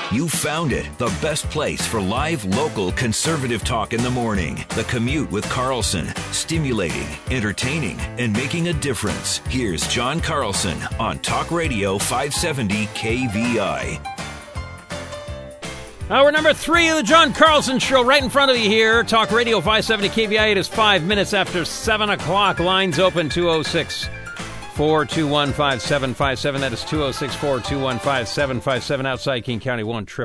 You found it, the best place for live, local, conservative talk in the morning. The Commute with Carlson. Stimulating, entertaining, and making a difference. Here's John Carlson on Talk Radio 570 KVI. Hour number 3 of the John Carlson Show right in front of you here. Talk Radio 570 KVI. It is 5 minutes after 7 o'clock. Lines open 206-421-5757. That is 206-421-5757. Outside King County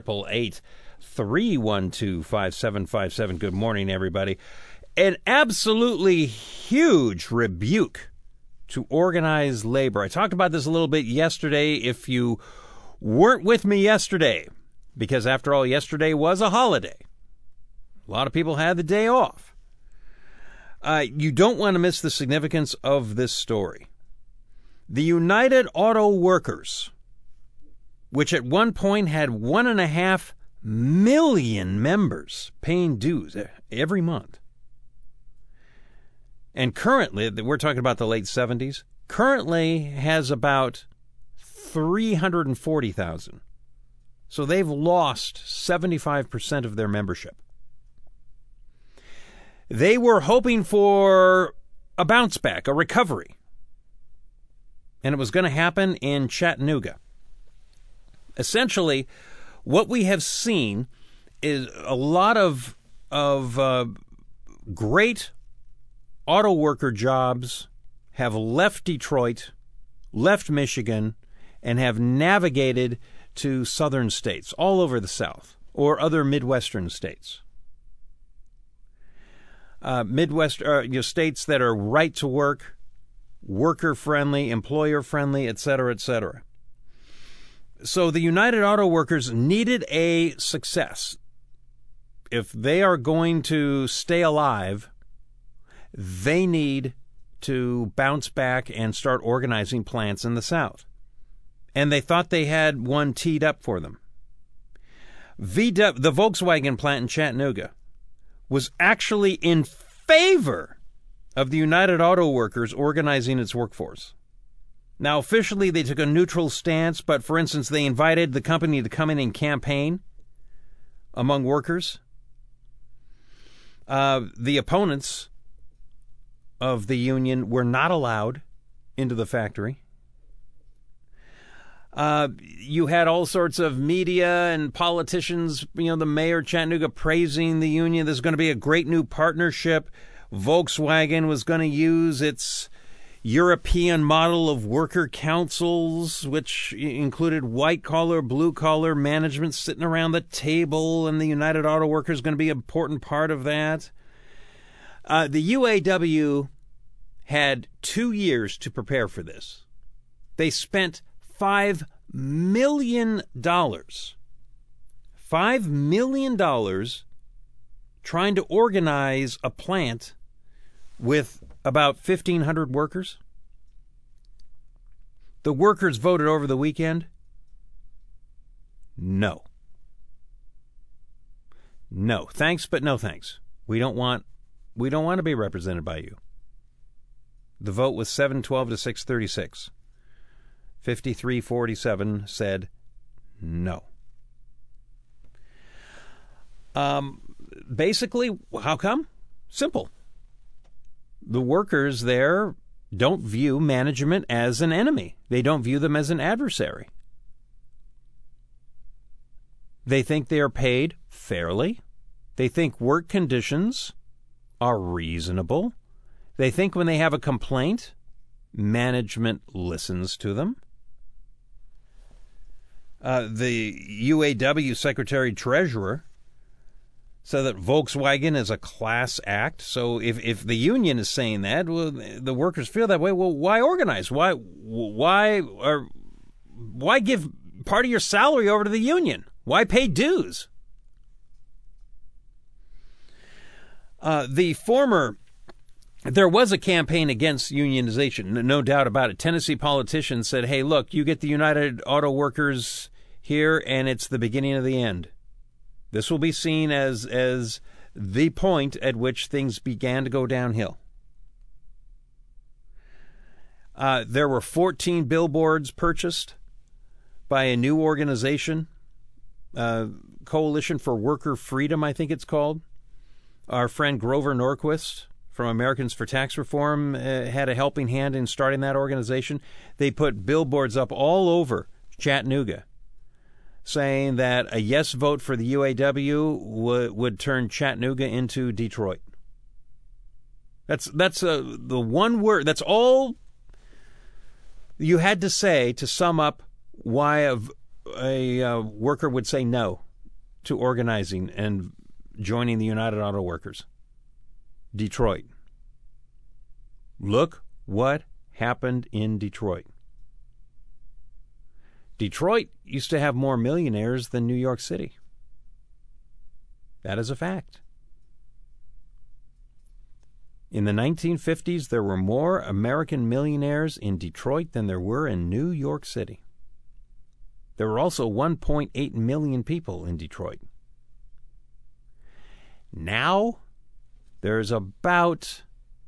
1-888-312-5757. Good morning, everybody. An absolutely huge rebuke to organized labor. I talked about this a little bit yesterday. If you weren't with me yesterday, because after all, yesterday was a holiday. A lot of people had the day off. You don't want to miss the significance of this story. The United Auto Workers, which at one point had 1.5 million members paying dues every month, and currently, we're talking about the late 70s, currently has about 340,000. So they've lost 75% of their membership. They were hoping for a bounce back, a recovery. And it was going to happen in Chattanooga. Essentially, what we have seen is a lot of great auto worker jobs have left Detroit, left Michigan, and have navigated to southern states, all over the South, or other Midwestern states. States that are right to work, worker-friendly, employer-friendly, et cetera, et cetera. So the United Auto Workers needed a success. If they are going to stay alive, they need to bounce back and start organizing plants in the South. And they thought they had one teed up for them. The Volkswagen plant in Chattanooga was actually in favor of the United Auto Workers organizing its workforce. Now, officially, they took a neutral stance, but for instance, they invited the company to come in and campaign among workers. The opponents of the union were not allowed into the factory. You had all sorts of media and politicians, the mayor of Chattanooga praising the union. There's going to be a great new partnership. Volkswagen was going to use its European model of worker councils, which included white-collar, blue-collar management sitting around the table, and the United Auto Workers is going to be an important part of that. The UAW had 2 years to prepare for this. They spent $5 million. $5 million trying to organize a plant with about 1,500 workers. The workers voted over the weekend. No. No. Thanks, but no thanks. We don't want to be represented by you. The vote was 712 to 636. 53-47 said no. Basically, how come? Simple. The workers there don't view management as an enemy. They don't view them as an adversary. They think they are paid fairly. They think work conditions are reasonable. They think when they have a complaint, management listens to them. The UAW Secretary-Treasurer said that Volkswagen is a class act. So if the union is saying that, well, the workers feel that way. Well, why organize? Why give part of your salary over to the union? Why pay dues? There was a campaign against unionization, no doubt about it. Tennessee politicians said, hey, look, you get the United Auto Workers here, and it's the beginning of the end. This will be seen as the point at which things began to go downhill. There were 14 billboards purchased by a new organization Coalition for Worker Freedom, I think it's called. Our friend Grover Norquist from Americans for Tax Reform had a helping hand in starting that organization. They put billboards up all over Chattanooga saying that a yes vote for the UAW would turn Chattanooga into Detroit. That's the one word. That's all you had to say to sum up why a worker would say no to organizing and joining the United Auto Workers. Detroit. Look what happened in Detroit. Detroit used to have more millionaires than New York City. That is a fact. In the 1950s, there were more American millionaires in Detroit than there were in New York City. There were also 1.8 million people in Detroit. Now, there's about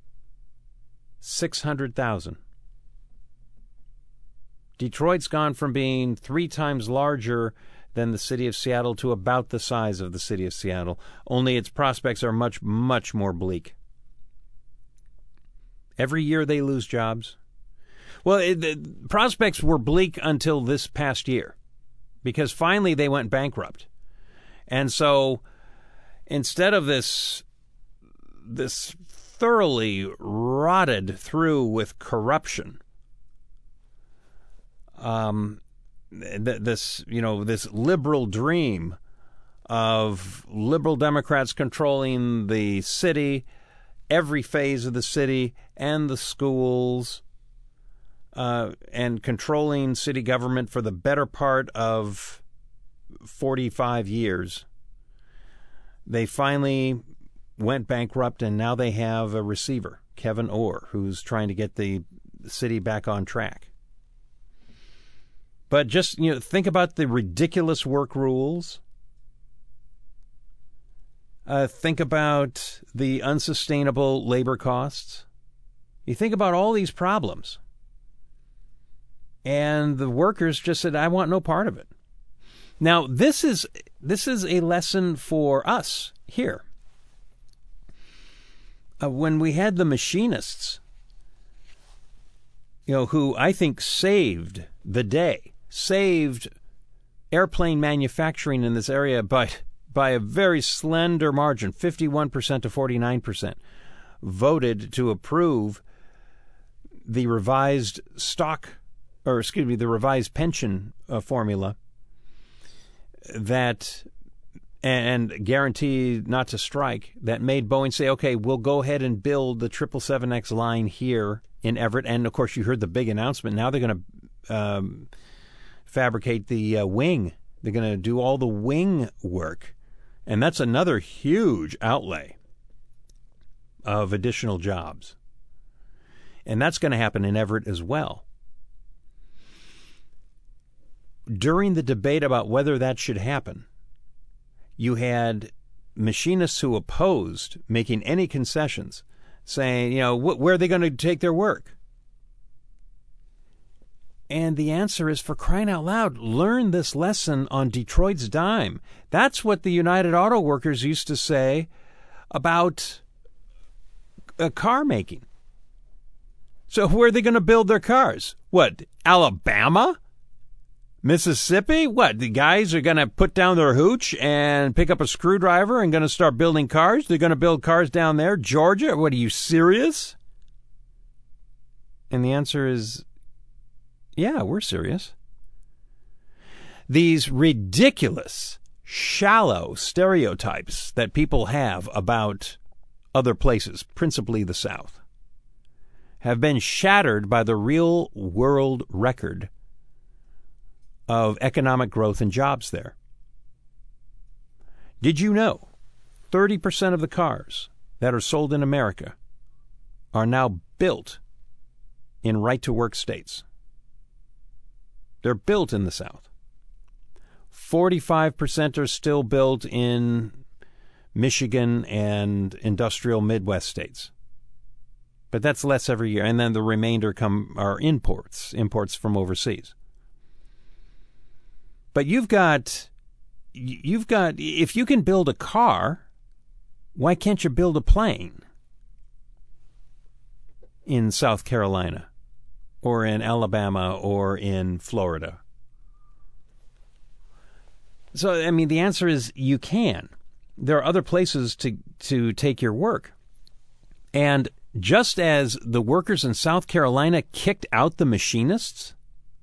600,000. Detroit's gone from being 3 times larger than the city of Seattle to about the size of the city of Seattle, only its prospects are much, much more bleak. Every year they lose jobs. Well, the prospects were bleak until this past year, because finally they went bankrupt. And so instead of this thoroughly rotted through with corruption, this liberal dream of liberal Democrats controlling the city, every phase of the city and the schools, and controlling city government for the better part of 45 years. They finally went bankrupt, and now they have a receiver, Kevin Orr, who's trying to get the city back on track. But just, think about the ridiculous work rules. Think about the unsustainable labor costs. You think about all these problems. And the workers just said, I want no part of it. Now, this is a lesson for us here. When we had the machinists, who I think saved the day, saved airplane manufacturing in this area by a very slender margin, 51% to 49%, voted to approve the revised the revised pension formula that and guarantee not to strike, that made Boeing say, okay, we'll go ahead and build the 777X line here in Everett. And, of course, you heard the big announcement. Now they're going to fabricate the wing. They're going to do all the wing work. And that's another huge outlay of additional jobs. And that's going to happen in Everett as well. During the debate about whether that should happen, you had machinists who opposed making any concessions, saying, where are they going to take their work? And the answer is, for crying out loud, learn this lesson on Detroit's dime. That's what the United Auto Workers used to say about car making. So where are they going to build their cars? What, Alabama? Mississippi? What, the guys are going to put down their hooch and pick up a screwdriver and going to start building cars? They're going to build cars down there? Georgia? What, are you serious? And the answer is, yeah, we're serious. These ridiculous, shallow stereotypes that people have about other places, principally the South, have been shattered by the real world record of economic growth and jobs there. Did you know 30% of the cars that are sold in America are now built in right-to-work states? They're built in the South. 45% are still built in Michigan and industrial Midwest states. But that's less every year. And then the remainder are imports from overseas. But you've got you've got, if you can build a car, why can't you build a plane in South Carolina or in Alabama or in Florida? So, I mean, the answer is you can. There are other places to take your work. And just as the workers in South Carolina kicked out the machinists,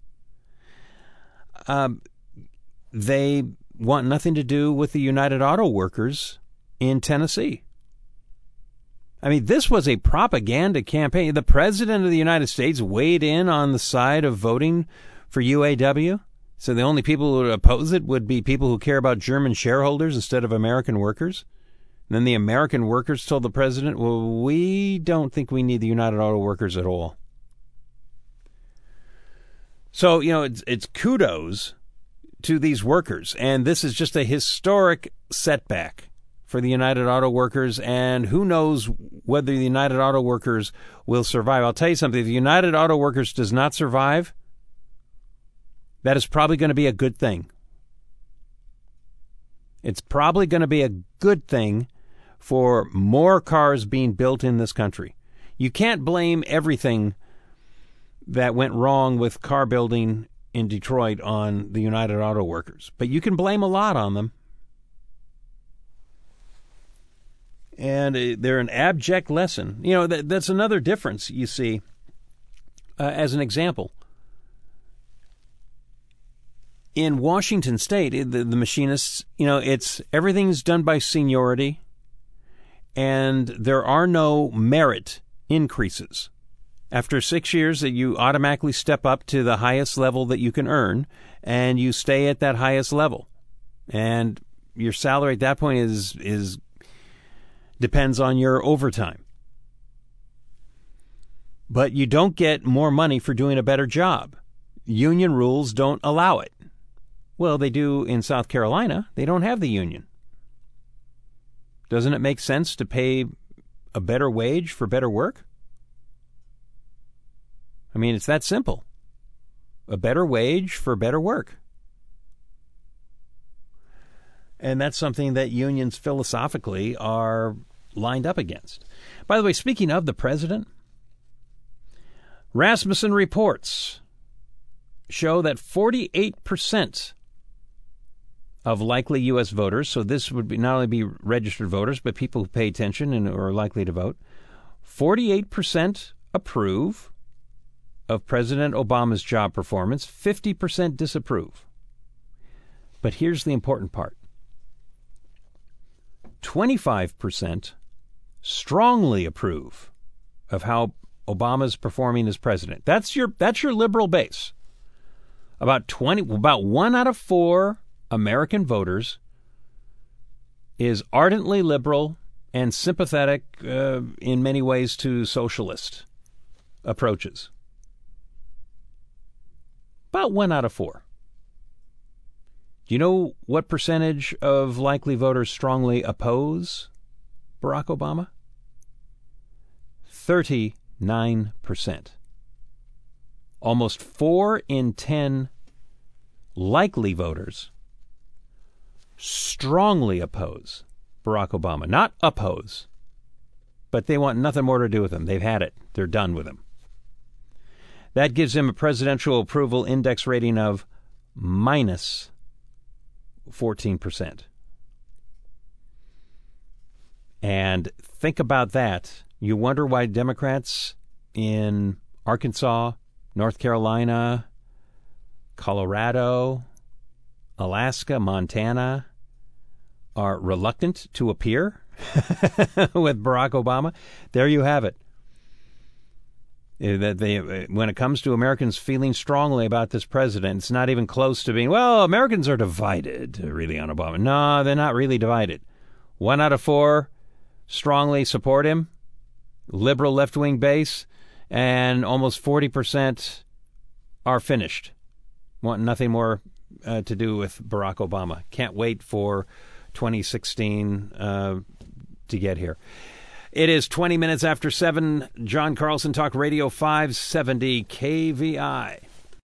they want nothing to do with the United Auto Workers in Tennessee. I mean, this was a propaganda campaign. The President of the United States weighed in on the side of voting for UAW. So the only people who would oppose it would be people who care about German shareholders instead of American workers. And then the American workers told the president, well, we don't think we need the United Auto Workers at all. So, you know, it's kudos to these workers. And this is just a historic setback for the United Auto Workers. And who knows whether the United Auto Workers will survive. I'll tell you something. If the United Auto Workers does not survive, that is probably going to be a good thing. It's probably going to be a good thing for more cars being built in this country. You can't blame everything that went wrong with car building in Detroit on the United Auto Workers, but you can blame a lot on them. And they're an abject lesson. You know, that's another difference, you see, as an example. In Washington State, the machinists, you know, everything's done by seniority, and there are no merit increases. After 6 years, that you automatically step up to the highest level that you can earn, and you stay at that highest level. And your salary at that point is depends on your overtime. But you don't get more money for doing a better job. Union rules don't allow it. Well, they do in South Carolina. They don't have the union. Doesn't it make sense to pay a better wage for better work? I mean, it's that simple. A better wage for better work. And that's something that unions philosophically are lined up against. By the way, speaking of the president, Rasmussen reports show that 48% of likely U.S. voters, so this would be not only be registered voters, but people who pay attention and are likely to vote, 48% approve of President Obama's job performance, 50% disapprove. But here's the important part. 25% strongly approve of how Obama's performing as president. That's your liberal base. About 1 out of 4 American voters is ardently liberal and sympathetic in many ways to socialist approaches. About 1 out of 4. Do you know what percentage of likely voters strongly oppose Barack Obama? 39%. Almost 4 in 10 likely voters strongly oppose Barack Obama. Not oppose, but they want nothing more to do with him. They've had it. They're done with him. That gives him a presidential approval index rating of minus 14%. And think about that. You wonder why Democrats in Arkansas, North Carolina, Colorado, Alaska, Montana are reluctant to appear with Barack Obama. There you have it. That when it comes to Americans feeling strongly about this president, it's not even close to being, well, Americans are divided really on Obama. No, they're not really divided. 1 out of 4 strongly support him, liberal left-wing base, and almost 40% are finished. Want nothing more to do with Barack Obama. Can't wait for 2016 to get here. It is 20 minutes after 7. John Carlson, Talk Radio 570 KVI.